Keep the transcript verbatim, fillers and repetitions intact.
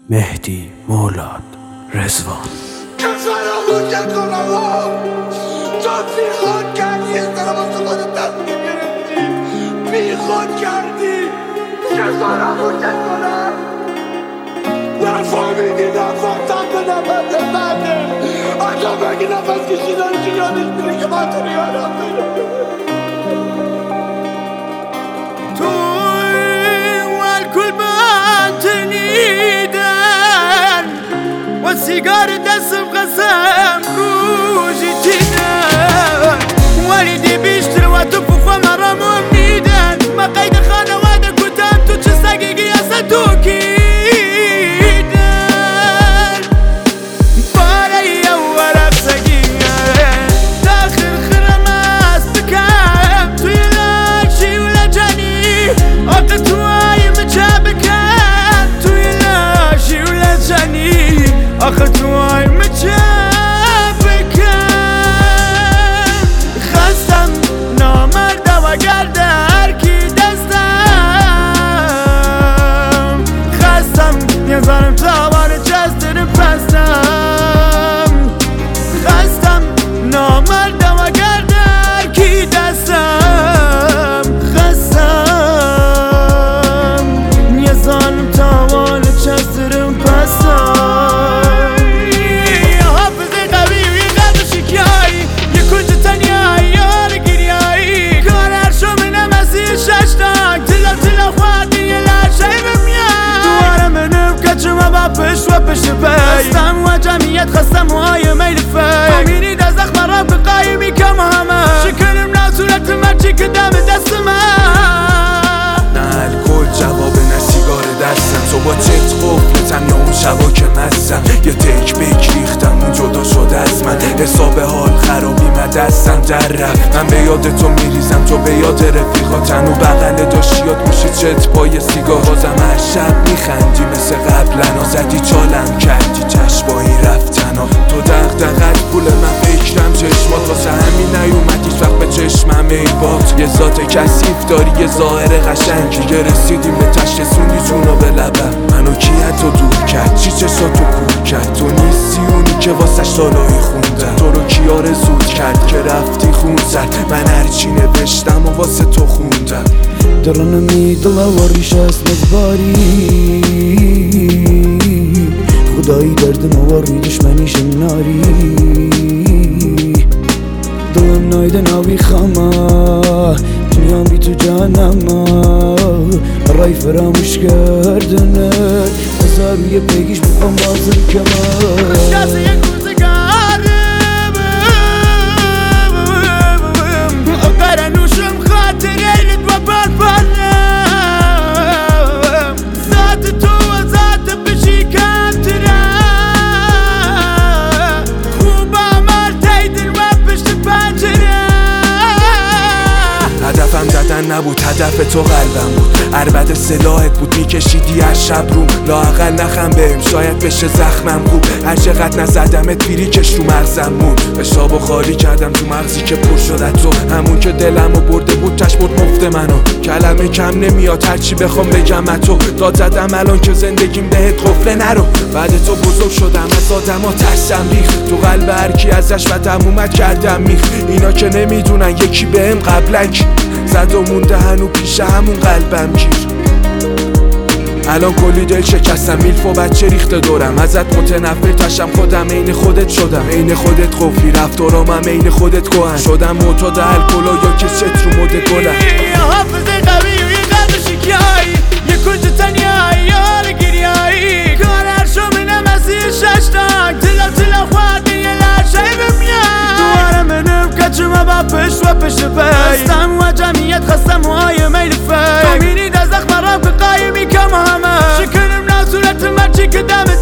مهدی مولاد رضوان. فراموش کنم تو بی خود کردی، استرام از تو خودت دست میگرفتی، بی خود کردی. چه فراموش کنم نفهمیدی، نفهمتم به نفس بنده آجا بگی نفس کشیداری که یادش میره که من تو رو یادم میره. سیگار دستم قسم روزی دیدن ولیدی بیشتر و تو پوفا مرامون میدن. ما قید خانواده کتم تو چه سگیگی اصلا تو کیدن باره یه ورق سگیه داخل خرم است بکم توی لاشی ولا جانی آقا توی مچه بکم توی لاشی ولا جانی آخه توی مچه بکن. خستم نامرده و گرده هرکی دستم، خستم نیزارم تاوان جستر پستم، خستم نامرده و گرده هرکی دستم، خستم نیزارم تاوان جستر پستم. پش و پش پی خستم و جمعیت خستم و های میل فی امینی در زخم راب که قایمی کم همه شکرم نه صورت مرچی که دم دست من. نه الکل جواب نه سیگار دستم، صبح چت قفلتم یا اون شبا که مستم یه تک بیک ریختم اون جدا شده از من. حساب حال خرابی من دستم در رفت، من به یاد تو میریزم تو به یاد رفیقاتن و بغل داشتیات میشه چت پای سیگار. بازم هر شب میخندی مثل قبلنا، زدی چالم کردی چشمایی رفتن ها. تو دغدغت پول من فکرم چشمات، واسه همین نیومد هیچ وقت به چشمم ای بات. یه ذات کثیف داری یه ظاهر قشنگی که رسیدیم به تش رسوندی جونو به لبم. منو کیت رو دور کرد چی چشاتو کور کرد، تو نیستی اونی که واسه سالایی خوندن. تو رو کی آرزوت کرد که رفتی خون زد، من هرچی نوشتم و واسه تو خوندم. درنمی دلاوریش است مزباری خدایی درد مواری دشمنیش ناری. دلم نایده ناوی خما دنیام بی تو جانما رای فراموش کردنه هزار روی پیگیش بخوام بازر کمار. قرنوشم خاطر عینت و برپرم ذات تو و ذات بشی کمترم خوب عمل تیدر و پشت پنجره. هدفم زدن نبود هدف تو قلبم بود، عربد سلاحت بود میکشیدی از شب روم. لااقل نخم بهم شاید بشه زخمم خوب، هر چقدر نزدمت پیری کش رو مغزم مون. حسابو خالی کردم تو مغزی که پر شد تو، همون که دلمو برده بود چشم برد مفت منو. کلمه کم نمیاد هرچی بخوام بگم تو، داد زدم الان که زندگیم بهت قفله نرو. بعد تو بزرگ شدم از آدما ترسم ریخت تو قلب هرکی ازش و تمومت کردم میخ. اینا که نمیدونن یکی بهم قبلا کی زد و مونده هنو پیش همون قلبم گیر. الان کلی دل شکستم میلف و بچه ریخته دورم، ازت متنفر تشم خودم عین خودت شدم. عین خودت قفلی رفتارام هم عین خودت کهن شدم. معتاد الکلا یا که ست رو مد گلم. حافظه قوی و یه قلب شکیایی یه کنج تنیایی یار گریایی کار هر شو منم از یه ششتاک تلا تلا خواهده یه لرشای بمیاد. دواره منم کچمه با پش و پش پی خستم و جمعیت خستم و های میل فی امینی در زخم رام که قایمی کم همه شکرم نه صورت مرچی که دم